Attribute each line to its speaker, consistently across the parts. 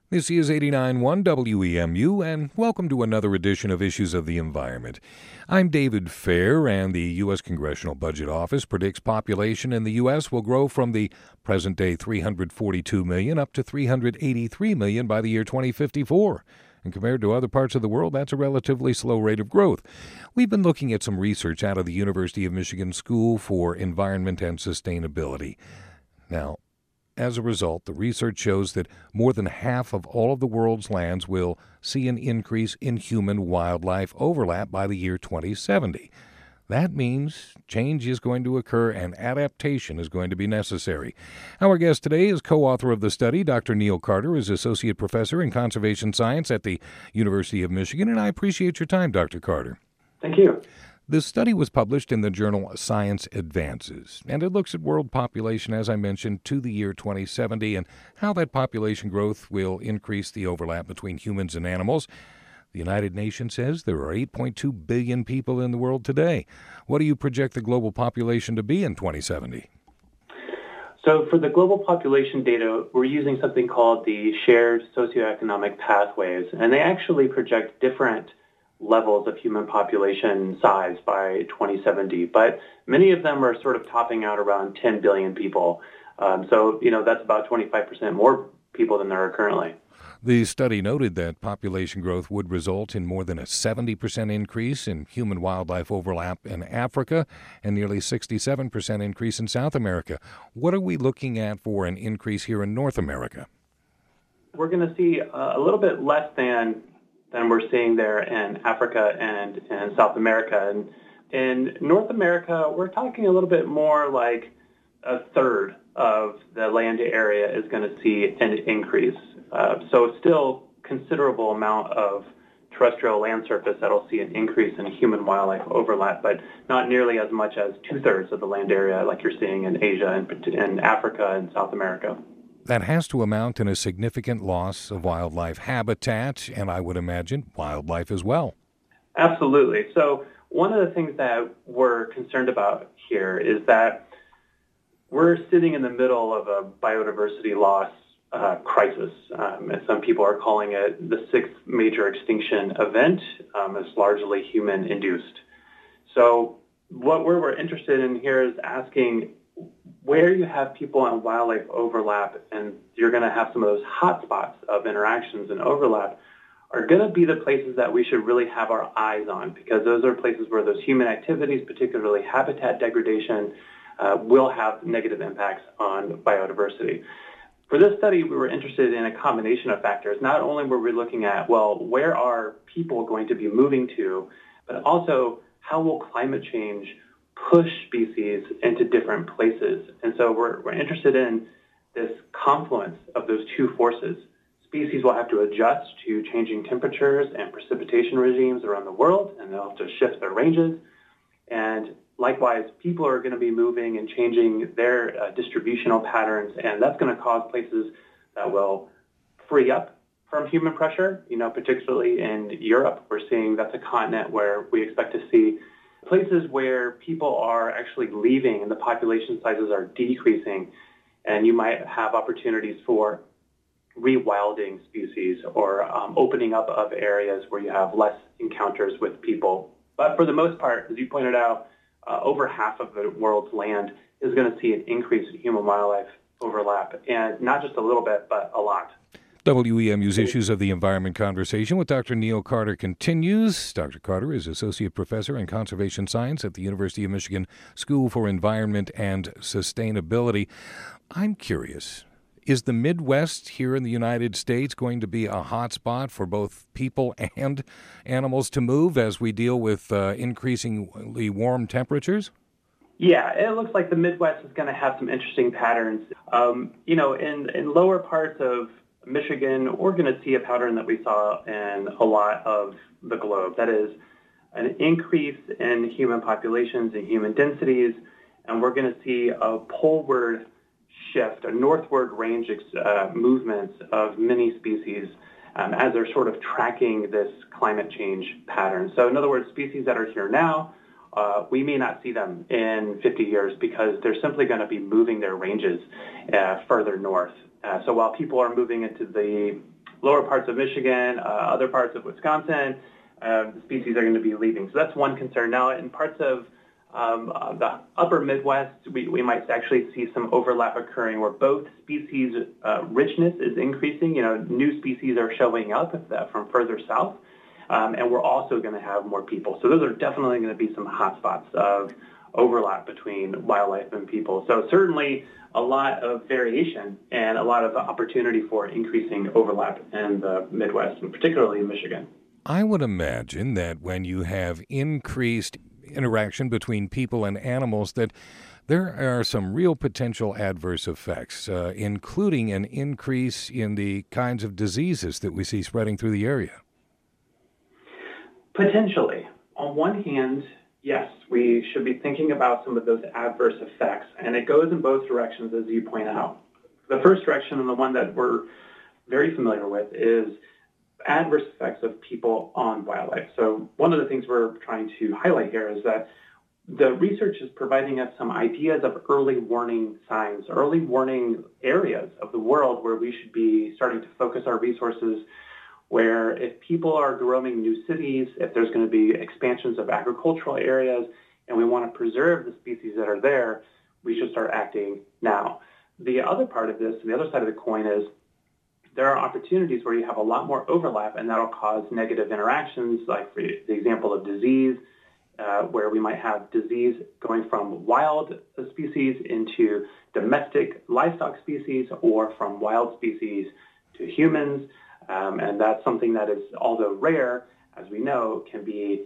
Speaker 1: This is 89.1 WEMU, and welcome to another edition of Issues of the Environment. I'm David Fair, and the U.S. Congressional Budget Office predicts population in the U.S. will grow from the present-day 342 million up to 383 million by the year 2054. And compared to other parts of the world, that's a relatively slow rate of growth. We've been looking at some research out of the University of Michigan School for Environment and Sustainability. Now, as a result, the research shows that more than half of all of the world's lands will see an increase in human-wildlife overlap by the year 2070. That means change is going to occur and adaptation is going to be necessary. Our guest today is co-author of the study. Dr. Neil Carter is Associate Professor in Conservation Science at the University of Michigan, and I appreciate your time, Dr. Carter.
Speaker 2: Thank you.
Speaker 1: This study was published in the journal Science Advances, and it looks at world population, as I mentioned, to the year 2070 and how that population growth will increase the overlap between humans and animals. The United Nations says there are 8.2 billion people in the world today. What do you project the global population to be in 2070?
Speaker 2: So for the global population data, we're using something called the Shared Socioeconomic Pathways, and they actually project different levels of human population size by 2070, but many of them are sort of topping out around 10 billion people. That's about 25% more people than there are currently.
Speaker 1: The study noted that population growth would result in more than a 70% increase in human-wildlife overlap in Africa and nearly 67% increase in South America. What are we looking at for an increase here in North America?
Speaker 2: We're going to see a little bit less than we're seeing there in Africa and South America. And in North America, we're talking a little bit more like a third of the land area is going to see an increase. So still considerable amount of terrestrial land surface that'll see an increase in human-wildlife overlap, but not nearly as much as two-thirds of the land area like you're seeing in Asia and Africa and South America.
Speaker 1: That has to amount in a significant loss of wildlife habitat, and I would imagine wildlife as well.
Speaker 2: Absolutely. So one of the things that we're concerned about here is that we're sitting in the middle of a biodiversity loss crisis. And some people are calling it the sixth major extinction event. It's largely human-induced. So what we're interested in here is asking where you have people and wildlife overlap, and you're going to have some of those hot spots of interactions and overlap, are going to be the places that we should really have our eyes on, because those are places where those human activities, particularly habitat degradation, will have negative impacts on biodiversity. For this study, we were interested in a combination of factors. Not only were we looking at, where are people going to be moving to, but also how will climate change push species into different places. And so we're interested in this confluence of those two forces. Species will have to adjust to changing temperatures and precipitation regimes around the world, and they'll have to shift their ranges. And likewise, people are going to be moving and changing their distributional patterns, and that's going to cause places that will free up from human pressure. Particularly in Europe, we're seeing that's a continent where we expect to see places where people are actually leaving and the population sizes are decreasing, and you might have opportunities for rewilding species or opening up of areas where you have less encounters with people. But for the most part, as you pointed out, over half of the world's land is going to see an increase in human-wildlife overlap, and not just a little bit, but a lot.
Speaker 1: WEMU's Issues of the Environment conversation with Dr. Neil Carter continues. Dr. Carter is Associate Professor in Conservation Science at the University of Michigan School for Environment and Sustainability. I'm curious, is the Midwest here in the United States going to be a hot spot for both people and animals to move as we deal with increasingly warm temperatures?
Speaker 2: Yeah, it looks like the Midwest is going to have some interesting patterns. In lower parts of Michigan, we're going to see a pattern that we saw in a lot of the globe. That is an increase in human populations and human densities, and we're going to see a poleward shift, a northward range movements of many species as they're sort of tracking this climate change pattern. So in other words, species that are here now, we may not see them in 50 years because they're simply going to be moving their ranges further north. So while people are moving into the lower parts of Michigan, other parts of Wisconsin, the species are going to be leaving. So that's one concern. Now, in parts of the upper Midwest, we might actually see some overlap occurring where both species richness is increasing. New species are showing up from further south, and we're also going to have more people. So those are definitely going to be some hotspots of overlap between wildlife and people. So certainly a lot of variation and a lot of opportunity for increasing overlap in the Midwest, and particularly in Michigan.
Speaker 1: I would imagine that when you have increased interaction between people and animals, that there are some real potential adverse effects, including an increase in the kinds of diseases that we see spreading through the area.
Speaker 2: Potentially. On one hand, yes, we should be thinking about some of those adverse effects, and it goes in both directions, as you point out. The first direction, and the one that we're very familiar with, is adverse effects of people on wildlife. So one of the things we're trying to highlight here is that the research is providing us some ideas of early warning signs, early warning areas of the world where we should be starting to focus our resources, where if people are growing new cities, if there's going to be expansions of agricultural areas, and we want to preserve the species that are there, we should start acting now. The other part of this, the other side of the coin, is there are opportunities where you have a lot more overlap, and that'll cause negative interactions, like for the example of disease, where we might have disease going from wild species into domestic livestock species, or from wild species to humans. And that's something that is, although rare, as we know, can be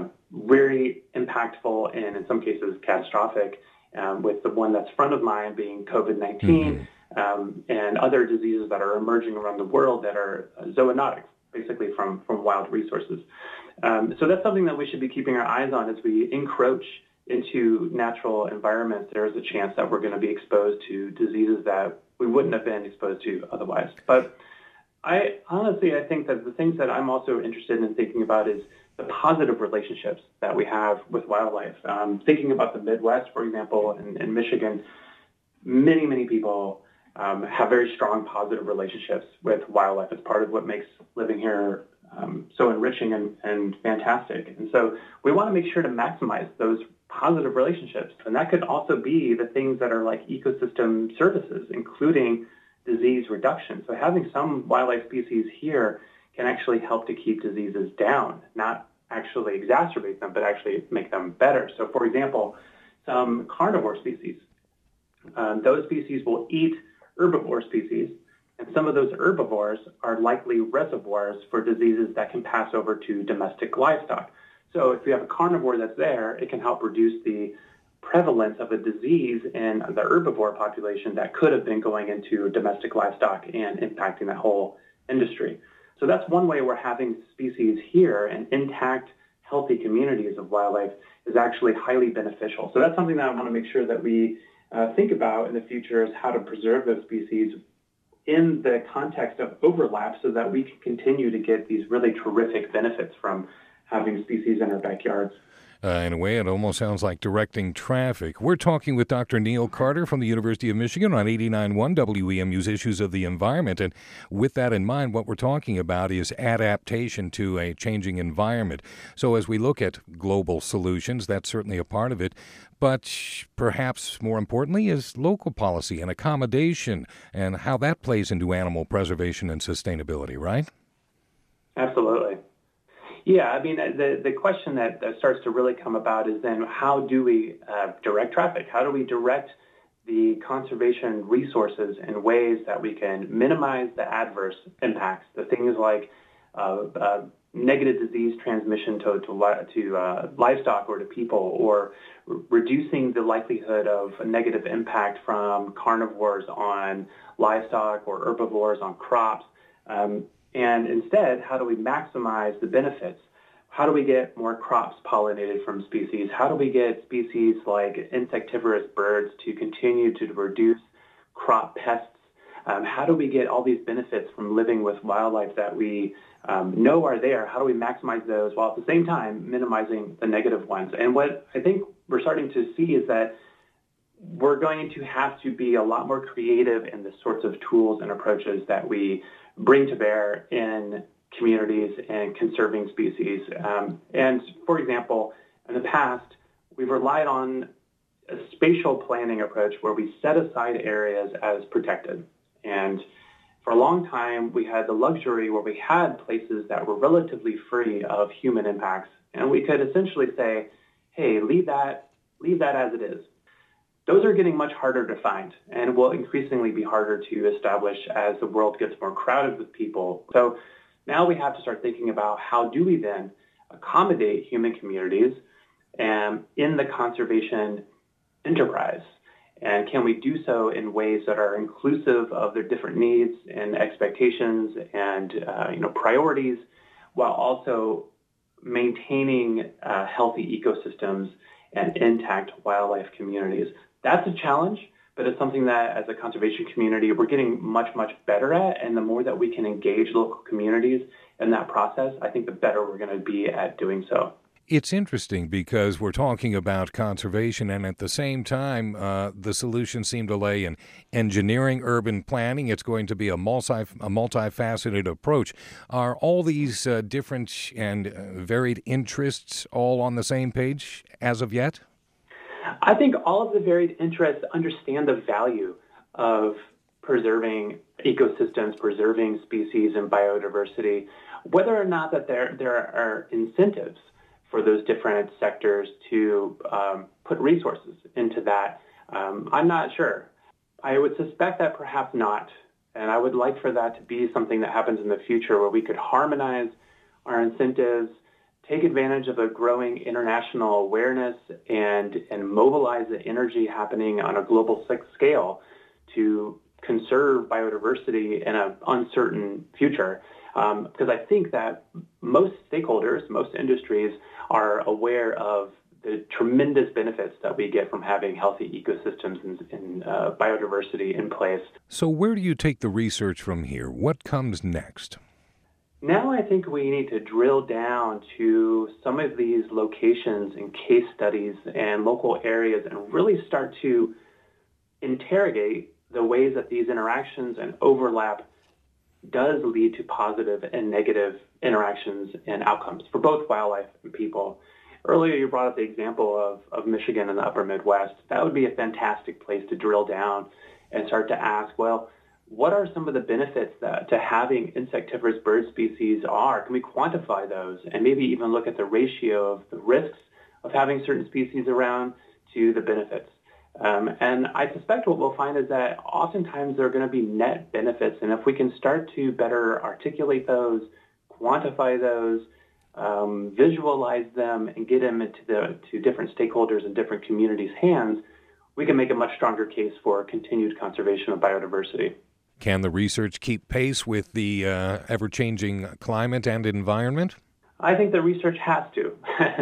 Speaker 2: very impactful and in some cases catastrophic, with the one that's front of mind being COVID-19. And other diseases that are emerging around the world that are zoonotic, basically from wild resources. So that's something that we should be keeping our eyes on as we encroach into natural environments. There is a chance that we're going to be exposed to diseases that we wouldn't have been exposed to otherwise. But I think that the things that I'm also interested in thinking about is the positive relationships that we have with wildlife. Thinking about the Midwest, for example, in Michigan, many people have very strong positive relationships with wildlife. It's part of what makes living here so enriching and fantastic. And so we want to make sure to maximize those positive relationships. And that could also be the things that are like ecosystem services, including disease reduction. So having some wildlife species here can actually help to keep diseases down, not actually exacerbate them, but actually make them better. So for example, some carnivore species, those species will eat herbivore species, and some of those herbivores are likely reservoirs for diseases that can pass over to domestic livestock. So if you have a carnivore that's there, it can help reduce the prevalence of a disease in the herbivore population that could have been going into domestic livestock and impacting that whole industry. So that's one way we're having species here, and intact, healthy communities of wildlife is actually highly beneficial. So that's something that I want to make sure that we think about in the future, is how to preserve those species in the context of overlap so that we can continue to get these really terrific benefits from having species in our backyards.
Speaker 1: In a way, it almost sounds like directing traffic. We're talking with Dr. Neil Carter from the University of Michigan on 89.1 WEMU's Issues of the Environment. And with that in mind, what we're talking about is adaptation to a changing environment. So as we look at global solutions, that's certainly a part of it. But perhaps more importantly is local policy and accommodation and how that plays into animal preservation and sustainability, right?
Speaker 2: Absolutely. Yeah, I mean, the question that starts to really come about is then how do we direct traffic? How do we direct the conservation resources in ways that we can minimize the adverse impacts, the things like negative disease transmission to livestock or to people, or reducing the likelihood of a negative impact from carnivores on livestock or herbivores on crops. And instead, how do we maximize the benefits? How do we get more crops pollinated from species? How do we get species like insectivorous birds to continue to reduce crop pests? How do we get all these benefits from living with wildlife that we know are there? How do we maximize those while at the same time minimizing the negative ones? And what I think we're starting to see is that we're going to have to be a lot more creative in the sorts of tools and approaches that we bring to bear in communities and conserving species. And for example, in the past, we've relied on a spatial planning approach where we set aside areas as protected. And for a long time, we had the luxury where we had places that were relatively free of human impacts. And we could essentially say, hey, leave that as it is. Those are getting much harder to find and will increasingly be harder to establish as the world gets more crowded with people. So now we have to start thinking about how do we then accommodate human communities in the conservation enterprise? And can we do so in ways that are inclusive of their different needs and expectations and priorities, while also maintaining healthy ecosystems and intact wildlife communities? That's a challenge, but it's something that as a conservation community, we're getting much, much better at. And the more that we can engage local communities in that process, I think the better we're going to be at doing so.
Speaker 1: It's interesting because we're talking about conservation, and at the same time, the solutions seem to lay in engineering urban planning. It's going to be a multifaceted approach. Are all these different and varied interests all on the same page as of yet?
Speaker 2: I think all of the varied interests understand the value of preserving ecosystems, preserving species and biodiversity, whether or not that there are incentives for those different sectors to put resources into that. I'm not sure. I would suspect that perhaps not. And I would like for that to be something that happens in the future where we could harmonize our incentives, take advantage of a growing international awareness, and mobilize the energy happening on a global scale to conserve biodiversity in an uncertain future. Because I think that most stakeholders, most industries are aware of the tremendous benefits that we get from having healthy ecosystems and biodiversity in place.
Speaker 1: So where do you take the research from here? What comes next?
Speaker 2: Now I think we need to drill down to some of these locations and case studies and local areas and really start to interrogate the ways that these interactions and overlap does lead to positive and negative interactions and outcomes for both wildlife and people. Earlier, you brought up the example of Michigan and the upper Midwest. That would be a fantastic place to drill down and start to ask, well, what are some of the benefits that to having insectivorous bird species are? Can we quantify those and maybe even look at the ratio of the risks of having certain species around to the benefits? And I suspect what we'll find is that oftentimes there are going to be net benefits. And if we can start to better articulate those, quantify those, visualize them, and get them to different stakeholders and different communities' hands, we can make a much stronger case for continued conservation of biodiversity.
Speaker 1: Can the research keep pace with the ever-changing climate and environment?
Speaker 2: I think the research has to.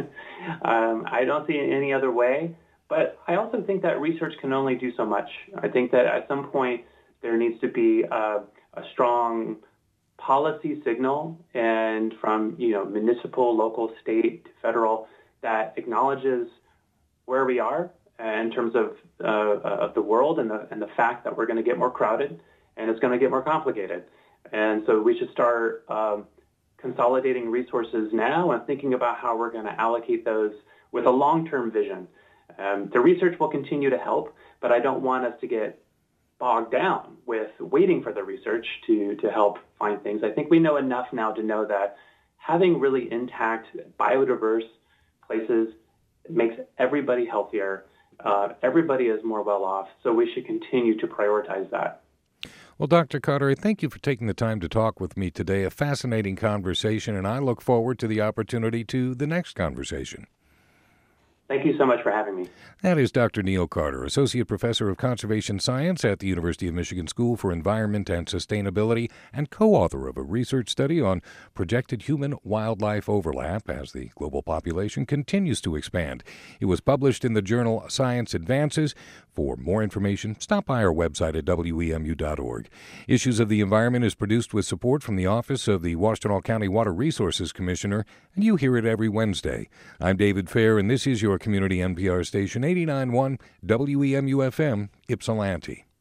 Speaker 2: I don't see it any other way. But I also think that research can only do so much. I think that at some point there needs to be a strong policy signal, and from municipal, local, state, federal, that acknowledges where we are in terms of the world and the fact that we're going to get more crowded and it's going to get more complicated. And so we should start consolidating resources now and thinking about how we're going to allocate those with a long-term vision. The research will continue to help, but I don't want us to get bogged down with waiting for the research to help find things. I think we know enough now to know that having really intact, biodiverse places makes everybody healthier. Everybody is more well off, so we should continue to prioritize that.
Speaker 1: Well, Dr. Carter, thank you for taking the time to talk with me today. A fascinating conversation, and I look forward to the opportunity to the next conversation.
Speaker 2: Thank you so much for having me.
Speaker 1: That is Dr. Neil Carter, Associate Professor of Conservation Science at the University of Michigan School for Environment and Sustainability and co-author of a research study on projected human-wildlife overlap as the global population continues to expand. It was published in the journal Science Advances. For more information, stop by our website at wemu.org. Issues of the Environment is produced with support from the Office of the Washtenaw County Water Resources Commissioner, and you hear it every Wednesday. I'm David Fair, and this is your your community NPR station, 89.1 WEMU-FM, Ypsilanti.